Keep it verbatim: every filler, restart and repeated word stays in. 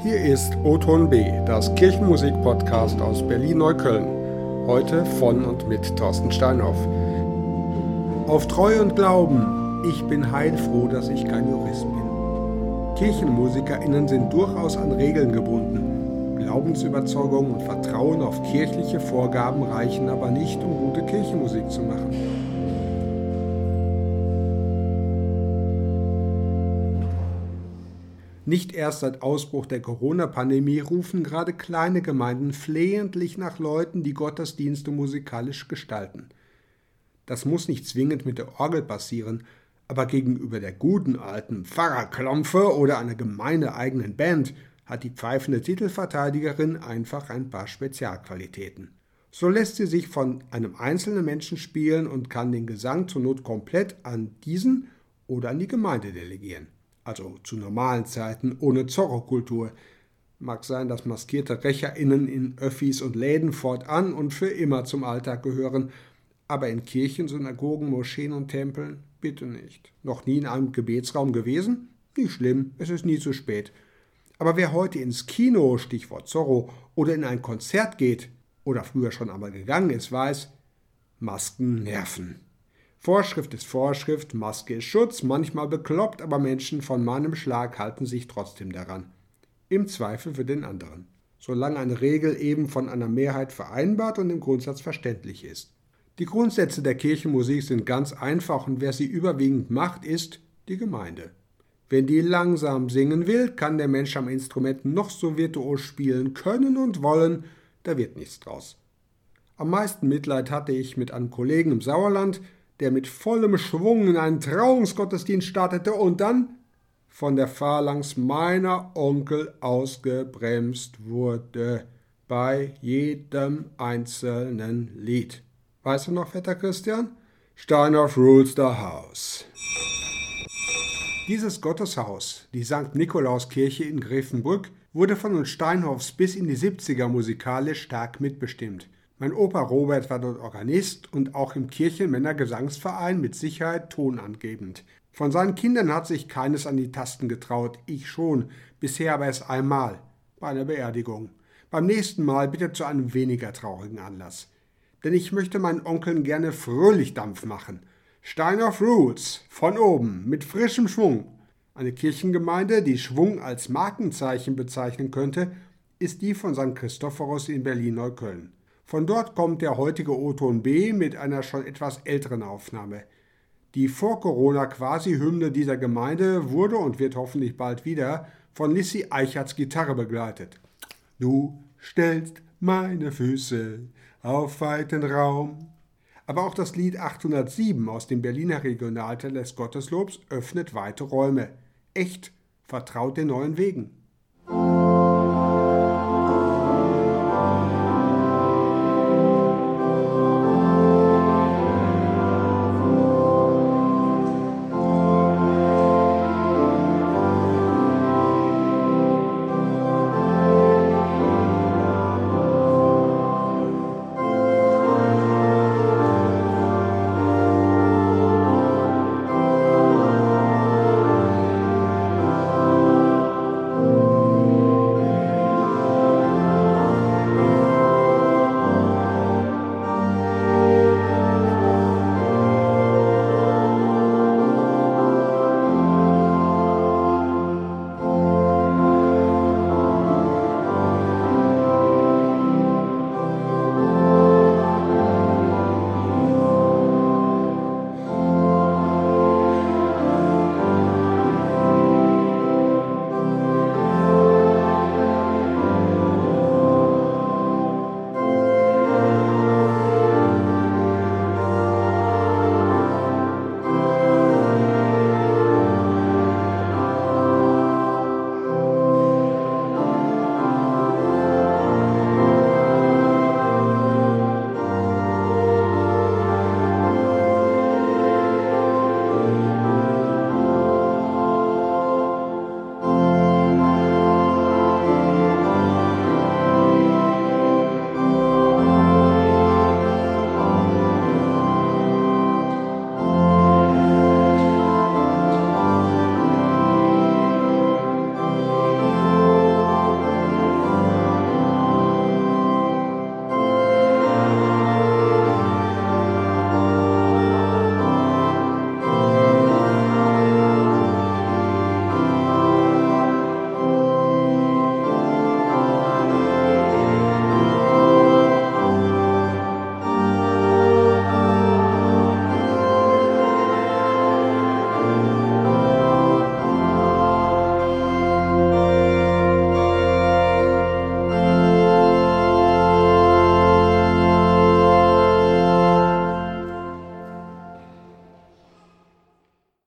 Hier ist O-Ton B, das Kirchenmusik-Podcast aus Berlin-Neukölln. Heute von und mit Thorsten Steinhoff. Auf Treu und Glauben, ich bin heilfroh, dass ich kein Jurist bin. KirchenmusikerInnen sind durchaus an Regeln gebunden. Glaubensüberzeugung und Vertrauen auf kirchliche Vorgaben reichen aber nicht, um gute Kirchenmusik zu machen. Nicht erst seit Ausbruch der Corona-Pandemie rufen gerade kleine Gemeinden flehentlich nach Leuten, die Gottesdienste musikalisch gestalten. Das muss nicht zwingend mit der Orgel passieren, aber gegenüber der guten alten Pfarrerklompfe oder einer gemeindeeigenen Band hat die pfeifende Titelverteidigerin einfach ein paar Spezialqualitäten. So lässt sie sich von einem einzelnen Menschen spielen und kann den Gesang zur Not komplett an diesen oder an die Gemeinde delegieren. Also zu normalen Zeiten, ohne Zorro-Kultur. Mag sein, dass maskierte RächerInnen in Öffis und Läden fortan und für immer zum Alltag gehören, aber in Kirchen, Synagogen, Moscheen und Tempeln bitte nicht. Noch nie in einem Gebetsraum gewesen? Nicht schlimm, es ist nie zu spät. Aber wer heute ins Kino, Stichwort Zorro, oder in ein Konzert geht, oder früher schon einmal gegangen ist, weiß, Masken nerven. Vorschrift ist Vorschrift, Maske ist Schutz, manchmal bekloppt, aber Menschen von meinem Schlag halten sich trotzdem daran. Im Zweifel für den anderen. Solange eine Regel eben von einer Mehrheit vereinbart und im Grundsatz verständlich ist. Die Grundsätze der Kirchenmusik sind ganz einfach und wer sie überwiegend macht, ist die Gemeinde. Wenn die langsam singen will, kann der Mensch am Instrument noch so virtuos spielen können und wollen, da wird nichts draus. Am meisten Mitleid hatte ich mit einem Kollegen im Sauerland, der mit vollem Schwung in einen Trauungsgottesdienst startete und dann von der Phalanx meiner Onkel ausgebremst wurde, bei jedem einzelnen Lied. Weißt du noch, Vetter Christian? Steinhoff rules the house. Dieses Gotteshaus, die Sankt Nikolauskirche in Grevenbrück, wurde von uns Steinhoffs bis in die siebziger musikalisch stark mitbestimmt. Mein Opa Robert war dort Organist und auch im Kirchenmännergesangsverein mit Sicherheit tonangebend. Von seinen Kindern hat sich keines an die Tasten getraut, ich schon, bisher aber erst einmal, bei einer Beerdigung. Beim nächsten Mal bitte zu einem weniger traurigen Anlass. Denn ich möchte meinen Onkeln gerne fröhlich Dampf machen. Steinhoff Rules, von oben, mit frischem Schwung. Eine Kirchengemeinde, die Schwung als Markenzeichen bezeichnen könnte, ist die von Sankt Christophorus in Berlin-Neukölln. Von dort kommt der heutige O-Ton B mit einer schon etwas älteren Aufnahme. Die Vor-Corona-Quasi-Hymne dieser Gemeinde wurde und wird hoffentlich bald wieder von Lissy Eicherts Gitarre begleitet. Du stellst meine Füße auf weiten Raum. Aber auch das Lied achthundertsieben aus dem Berliner Regionalteil des Gotteslobs öffnet weite Räume. Echt, vertraut den neuen Wegen.